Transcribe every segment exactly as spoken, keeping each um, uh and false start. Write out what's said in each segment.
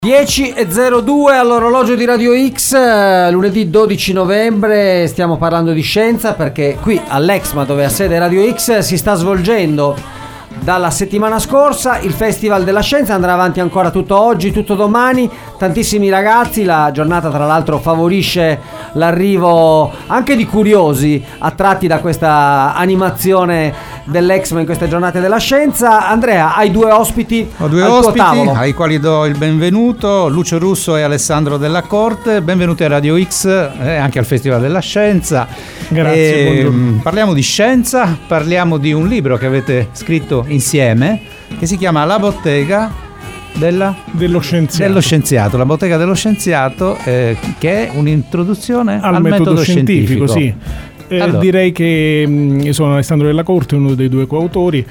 dieci e zero due all'orologio di Radio X, lunedì dodici novembre, stiamo parlando di scienza perché qui all'Exma, dove ha sede Radio X, si sta svolgendo dalla settimana scorsa il Festival della Scienza. Andrà avanti ancora tutto oggi, tutto domani, tantissimi ragazzi. La giornata tra l'altro favorisce l'arrivo anche di curiosi attratti da questa animazione dell'Exma in queste giornate della scienza. Andrea, hai due ospiti Ho due al ospiti tuo tavolo, ai quali do il benvenuto, Lucio Russo e Alessandro Della Corte. Benvenuti a Radio X e eh, anche al Festival della Scienza. Grazie. E, parliamo di scienza, parliamo di un libro che avete scritto insieme che si chiama La bottega della, dello scienziato. dello scienziato, la bottega dello scienziato, eh, che è un'introduzione al, al metodo, metodo scientifico, scientifico. sì. Eh, allora. Direi che mh, io sono Alessandro Della Corte, uno dei due coautori,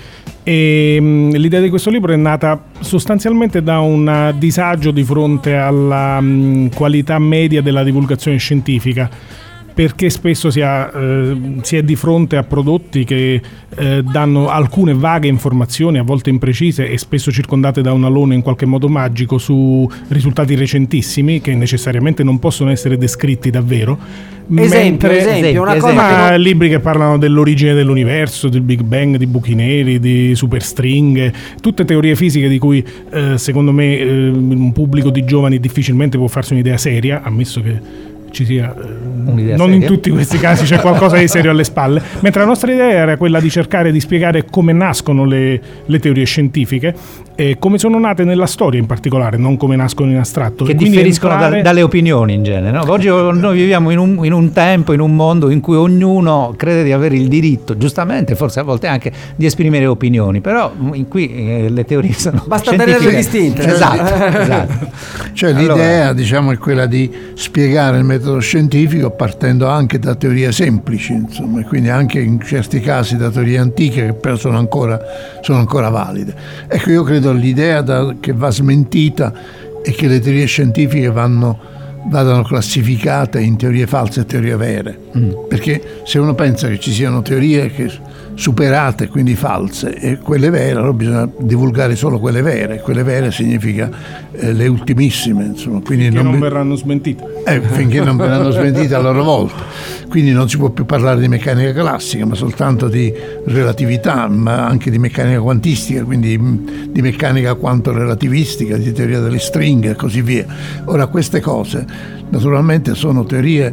e mh, l'idea di questo libro è nata sostanzialmente da un disagio di fronte alla mh, qualità media della divulgazione scientifica, perché spesso si, ha, eh, si è di fronte a prodotti che eh, danno alcune vaghe informazioni, a volte imprecise e spesso circondate da un alone in qualche modo magico, su risultati recentissimi che necessariamente non possono essere descritti davvero. esempio, mentre, esempio, una esempio, cosa ma che non... libri che parlano dell'origine dell'universo, del Big Bang, di buchi neri, di superstringhe, tutte teorie fisiche di cui eh, secondo me eh, un pubblico di giovani difficilmente può farsi un'idea seria, ammesso che ci sia eh, Un'idea non seria. in tutti questi casi c'è qualcosa di serio alle spalle, mentre la nostra idea era quella di cercare di spiegare come nascono le, le teorie scientifiche e come sono nate nella storia in particolare, non come nascono in astratto, Che e quindi differiscono entrare... da, dalle opinioni in genere, no? Oggi noi viviamo in un, in un tempo, in un mondo in cui ognuno crede di avere il diritto, giustamente, forse a volte anche, di esprimere opinioni, però in qui eh, le teorie sono basta scientifiche. tenerle distinte. Esatto, esatto. Cioè Allora, l'idea, diciamo, è quella di spiegare il metodo scientifico partendo anche da teorie semplici, insomma, quindi anche in certi casi da teorie antiche che però sono ancora, sono ancora valide. Ecco, io credo l'idea da, che va smentita è che le teorie scientifiche vanno, vadano classificate in teorie false e teorie vere, mm. perché se uno pensa che ci siano teorie che superate, quindi false, e quelle vere, allora bisogna divulgare solo quelle vere. Quelle vere significa eh, le ultimissime, insomma, quindi che non, non bi- verranno smentite. Eh, finché non verranno smentite a loro volta. Quindi non si può più parlare di meccanica classica, ma soltanto di relatività, ma anche di meccanica quantistica, quindi di meccanica quanto relativistica, di teoria delle stringhe e così via. Ora, queste cose naturalmente sono teorie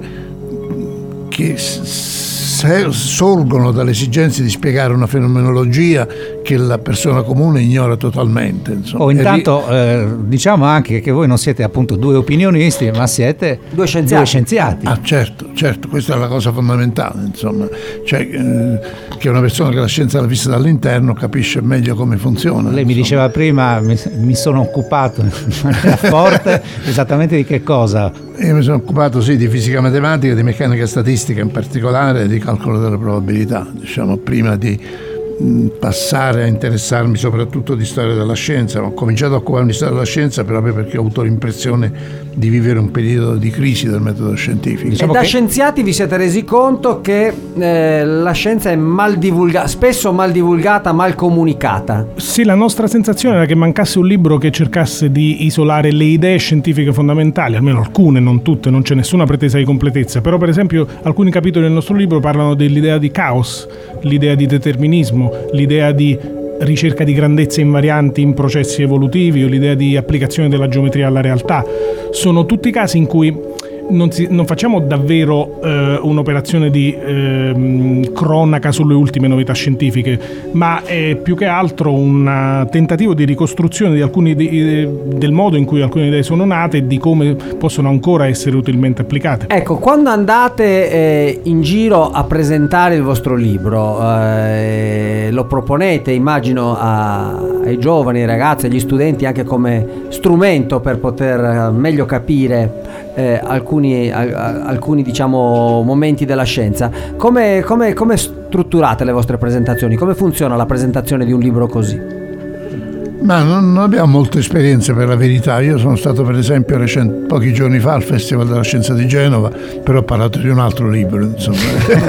che s- sorgono dalle esigenze di spiegare una fenomenologia che la persona comune ignora totalmente, insomma. Oh, intanto eh, diciamo anche che voi non siete appunto due opinionisti, ma siete Due scienziati. due scienziati. Ah, certo, certo, questa è la cosa fondamentale, insomma, cioè eh, che una persona che la scienza l'ha vista dall'interno capisce meglio come funziona. Lei mi insomma. diceva prima, mi, mi sono occupato in maniera forte, esattamente di che cosa? Io mi sono occupato sì di fisica matematica, di meccanica statistica in particolare, di calcolo delle probabilità, diciamo, prima di mh, passare a interessarmi soprattutto di storia della scienza. Ho cominciato a occuparmi di storia della scienza proprio perché ho avuto l'impressione di vivere un periodo di crisi del metodo scientifico. Diciamo e da che- scienziati vi siete resi conto che eh, la scienza è mal divulgata, spesso mal divulgata, mal comunicata. Sì, la nostra sensazione era che mancasse un libro che cercasse di isolare le idee scientifiche fondamentali, almeno alcune, non tutte, non c'è nessuna pretesa di completezza, però per esempio alcuni capitoli del nostro libro parlano dell'idea di caos, l'idea di determinismo, l'idea di ricerca di grandezze invarianti in processi evolutivi o l'idea di applicazione della geometria alla realtà. Sono tutti casi in cui non, si, non facciamo davvero eh, un'operazione di eh, cronaca sulle ultime novità scientifiche, ma è più che altro un tentativo di ricostruzione di alcuni di, del modo in cui alcune idee sono nate e di come possono ancora essere utilmente applicate. Ecco, quando andate eh, in giro a presentare il vostro libro, eh, lo proponete, immagino, a, ai giovani, ai ragazzi, agli studenti, anche come strumento per poter meglio capire eh, alcuni, a, alcuni diciamo momenti della scienza. Come, come, come strutturate le vostre presentazioni? Come funziona la presentazione di un libro così? Ma non, non abbiamo molte esperienze, per la verità. Io sono stato per esempio recent, pochi giorni fa al Festival della Scienza di Genova, però ho parlato di un altro libro, insomma.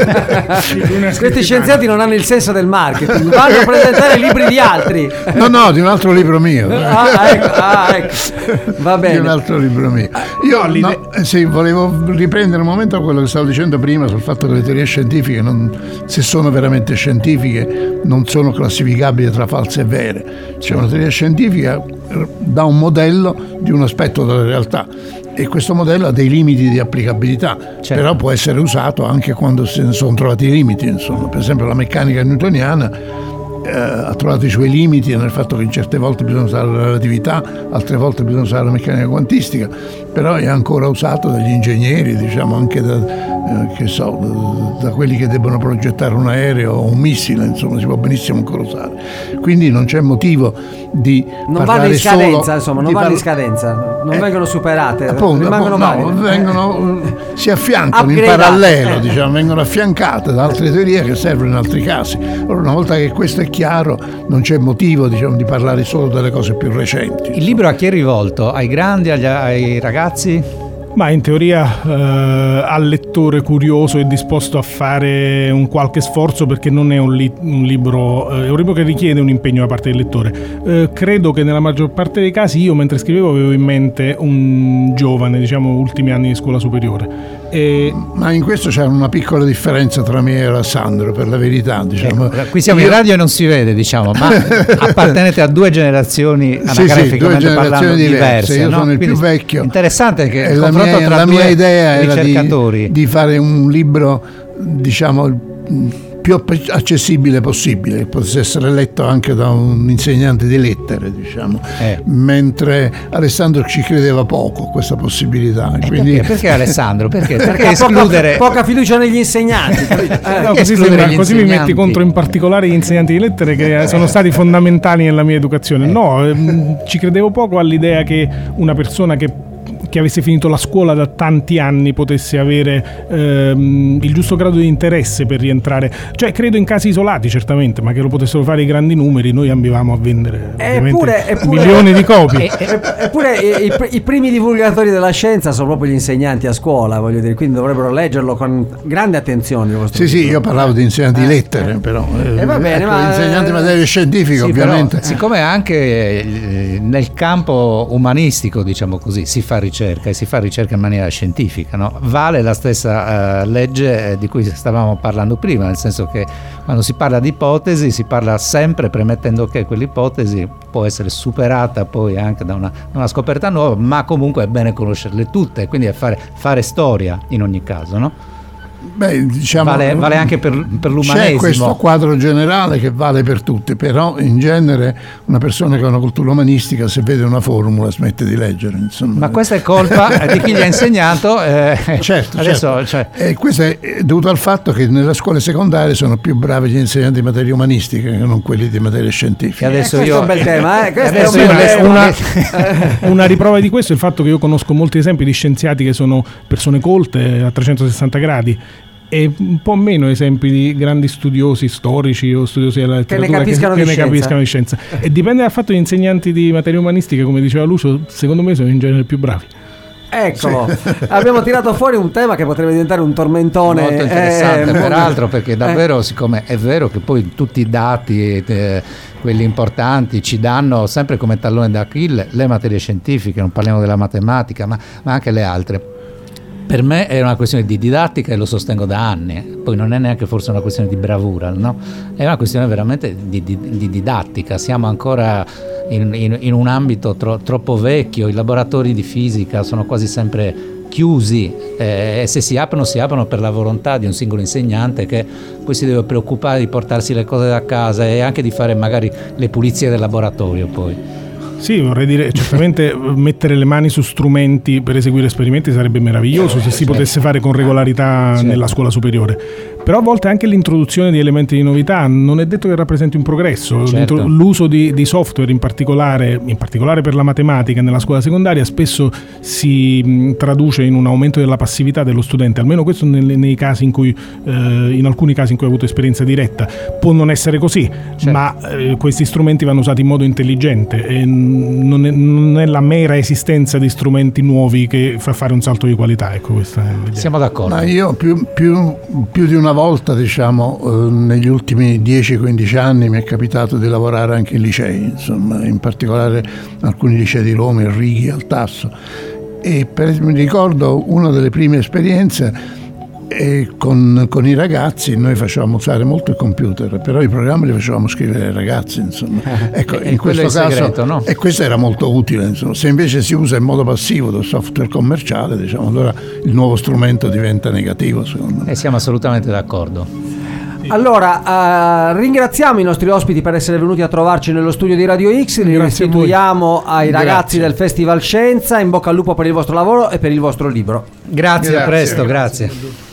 Questi scienziati non hanno il senso del marketing, vanno a presentare libri di altri. No, no, di un altro libro mio. Ah, ecco, ah, ecco. Va bene. Di un altro libro mio. Io no, sì, volevo riprendere un momento a quello che stavo dicendo prima sul fatto che le teorie scientifiche, non, se sono veramente scientifiche, non sono classificabili tra false e vere. C'è una teoria scientifica dà un modello di un aspetto della realtà e questo modello ha dei limiti di applicabilità, certo. Però può essere usato anche quando se ne sono trovati i limiti, insomma. Per esempio la meccanica newtoniana eh, ha trovato i suoi limiti nel fatto che in certe volte bisogna usare la relatività, altre volte bisogna usare la meccanica quantistica, però è ancora usato dagli ingegneri, diciamo anche da, eh, che so, da, da quelli che debbono progettare un aereo o un missile, insomma si può benissimo ancora usare. Quindi non c'è motivo di non vanno in scadenza, solo, insomma, non vanno parla- in scadenza, non eh, vengono superate, appunto, rimangono appunto, no, vengono, si affiancano in parallelo, eh. diciamo, vengono affiancate da altre teorie che servono in altri casi. Allora, una volta che questo è chiaro, non c'è motivo, diciamo, di parlare solo delle cose più recenti. Il libro a chi è rivolto? Ai grandi, agli, ai ragazzi? Ma in teoria eh, al lettore curioso e disposto a fare un qualche sforzo, perché non è un, li- un libro eh, è un libro che richiede un impegno da parte del lettore. Eh, credo che nella maggior parte dei casi, io mentre scrivevo avevo in mente un giovane, diciamo ultimi anni di scuola superiore. E... Ma in questo c'è una piccola differenza tra me e Alessandro, per la verità, diciamo. Eh, qui siamo io... in radio e non si vede, diciamo, ma appartenete a due generazioni anagraficamente sì, sì, due generazioni diverse, diverse. Io no? sono il Quindi più vecchio. Interessante che il la confronto mia, tra la due mia idea era ricercatori di, di fare un libro, diciamo, più accessibile possibile, che potesse essere letto anche da un insegnante di lettere, diciamo, eh. mentre Alessandro ci credeva poco a questa possibilità. Eh, quindi... perché? Perché Alessandro? Perché, perché, perché escludere poca, poca fiducia negli insegnanti. eh, no, così sembra, così mi metti contro in particolare gli insegnanti di lettere che sono stati fondamentali nella mia educazione. No, ehm, ci credevo poco all'idea che una persona che che avesse finito la scuola da tanti anni potesse avere ehm, il giusto grado di interesse per rientrare, cioè credo in casi isolati certamente, ma che lo potessero fare i grandi numeri, noi ambivamo a vendere eppure, eppure, milioni di copie. Eppure i, i, i primi divulgatori della scienza sono proprio gli insegnanti a scuola, voglio dire, quindi dovrebbero leggerlo con grande attenzione. Sì, sì, io parlavo di insegnanti di lettere, eh, però eh, va bene, ecco, ma insegnanti di materie scientifiche, sì, ovviamente. Però, siccome anche nel campo umanistico, diciamo così, si fa ricerca e si fa ricerca in maniera scientifica, no? Vale la stessa uh, legge di cui stavamo parlando prima, nel senso che quando si parla di ipotesi si parla sempre premettendo che quell'ipotesi può essere superata poi anche da una, una scoperta nuova, ma comunque è bene conoscerle tutte, quindi è fare, fare storia in ogni caso, no? Beh, diciamo, vale, vale anche per, per l'umanesimo. C'è questo quadro generale che vale per tutti, però in genere una persona che ha una cultura umanistica, se vede una formula smette di leggere, insomma. Ma questa è colpa di chi gli ha insegnato. Eh, certo, adesso, certo. Cioè... E questo è dovuto al fatto che nelle scuole secondarie sono più bravi gli insegnanti di materie umanistiche che non quelli di materie scientifiche. E adesso eh, io... questo è un bel tema, eh? Questo adesso è un bel io tema. Una, una riprova di questo è il fatto che io conosco molti esempi di scienziati che sono persone colte a trecentosessanta gradi, e un po' meno esempi di grandi studiosi storici o studiosi della letteratura che ne capiscano, che, di, che scienza. ne capiscano di scienza. E dipende dal fatto che gli insegnanti di materie umanistiche, come diceva Lucio, secondo me sono in genere più bravi. Eccolo, sì. Abbiamo tirato fuori un tema che potrebbe diventare un tormentone molto interessante, eh, peraltro, perché davvero, eh. siccome è vero che poi tutti i dati, eh, quelli importanti, ci danno sempre come tallone d'Achille le materie scientifiche, non parliamo della matematica, ma, ma anche le altre. Per me è una questione di didattica e lo sostengo da anni, poi non è neanche forse una questione di bravura, no? È una questione veramente di, di, di didattica, siamo ancora in, in, in un ambito tro, troppo vecchio, i laboratori di fisica sono quasi sempre chiusi eh, e se si aprono si aprono per la volontà di un singolo insegnante che poi si deve preoccupare di portarsi le cose da casa e anche di fare magari le pulizie del laboratorio poi. Sì, vorrei dire, certamente mettere le mani su strumenti per eseguire esperimenti sarebbe meraviglioso se si potesse fare con regolarità nella scuola superiore. però a volte anche l'introduzione di elementi di novità non è detto che rappresenti un progresso. Certo. L'uso di, di software in particolare, in particolare per la matematica nella scuola secondaria spesso si mh, traduce in un aumento della passività dello studente, almeno questo nei, nei casi in cui eh, in alcuni casi in cui ho avuto esperienza diretta. Può non essere così, certo. ma eh, questi strumenti vanno usati in modo intelligente e non è, non è la mera esistenza di strumenti nuovi che fa fare un salto di qualità, ecco, questa è l'idea. Siamo d'accordo. Ma io più, più, più di una volta, diciamo, eh, negli ultimi dieci quindici anni mi è capitato di lavorare anche in licei, insomma, in particolare alcuni licei di Roma, il Righi, al Tasso, e per, mi ricordo una delle prime esperienze. E con, con i ragazzi noi facevamo usare molto il computer, però i programmi li facevamo scrivere ai ragazzi, insomma. Ecco, e in questo caso segreto, no? e questo era molto utile, insomma. Se invece si usa in modo passivo del software commerciale, diciamo, allora il nuovo strumento diventa negativo, secondo me. E siamo assolutamente d'accordo. Allora, uh, ringraziamo i nostri ospiti per essere venuti a trovarci nello studio di Radio X, li restituiamo ai ragazzi Grazie. del Festival Scienza. In bocca al lupo per il vostro lavoro e per il vostro libro. Grazie, Grazie, a presto, grazie. grazie.